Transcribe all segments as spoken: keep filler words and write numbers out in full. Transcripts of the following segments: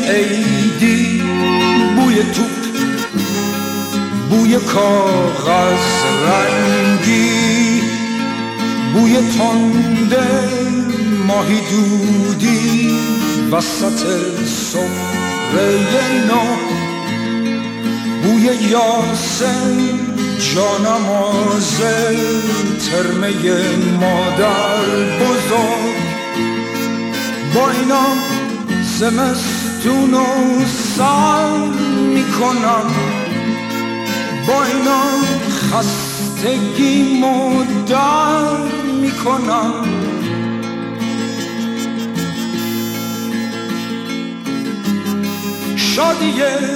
عیدی، بوی توپ، بوی کاغذ رنگی، بوی تنده ماهی دودی وسط سفره نو، بوی یاسم جانماز ترمه مادر بزرگ. با اینا زمستون و سر میکنم، با اینا خستگی مدر میکنم. شادی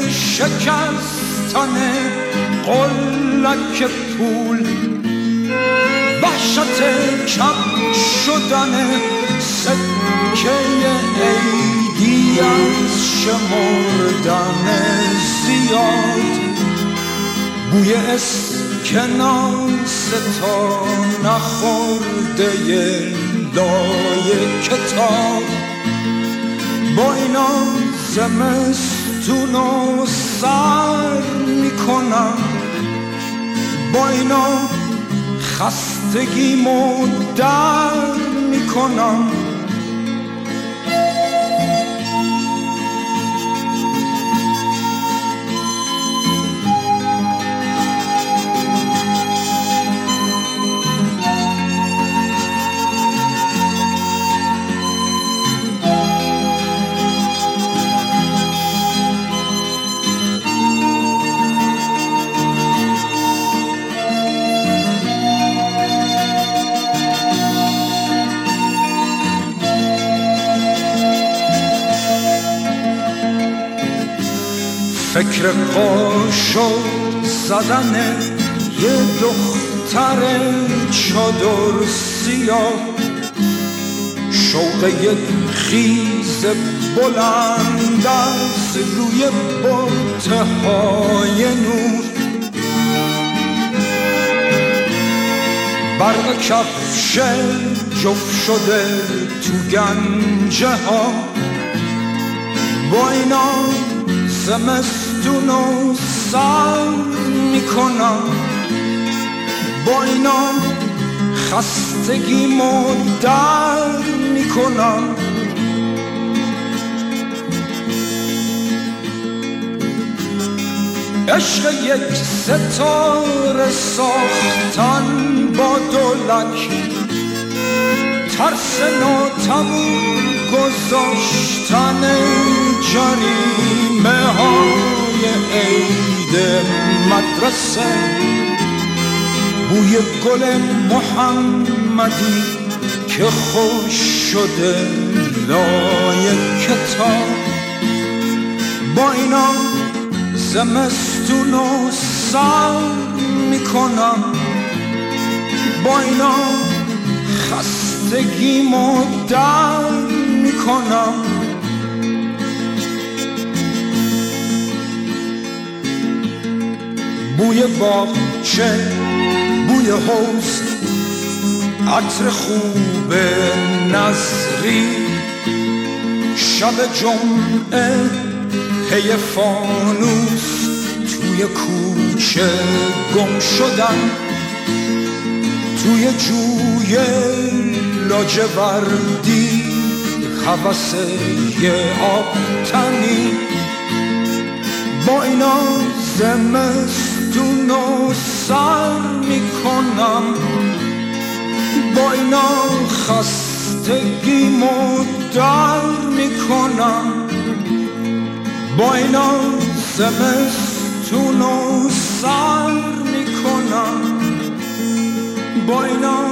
شکستن قلک پول، وحشت کم شدن سکه عیدی از شمردن زیاد، بوی اسکناس تا نخورده لای کتاب. با اینا زمستون و سر میکنم، با اینا خستگی مدر میکنم. فکر قاشق زدن یه دختر چادر سیاه، شوق یک خیز بلند از روی برده های نور، برق کفش جفت شده تو گنجه ها. با اینا زمستون و سر میکنم، با اینا خستگی مدر میکنم. عشق یک ستاره ساختن با دولک، ترس ناتموم گذاشتن جریمه های عید مدرسه، بوی گل محمدی که خوش شده لای کتاب. با اینا زمستون و سر میکنم، با اینا خستگی مدر میکنم. بوی باغچه، بوی حوض، عطر خوب نظری، شب جمعه پی فانوس توی کوچه گم شدن، توی جوی لاجوردی هوس یه آبتنی. با اینا زمستون و سر میکنم، با اینا خستگی مدر میکنم، با اینا زمستون و سر میکنم، با اینا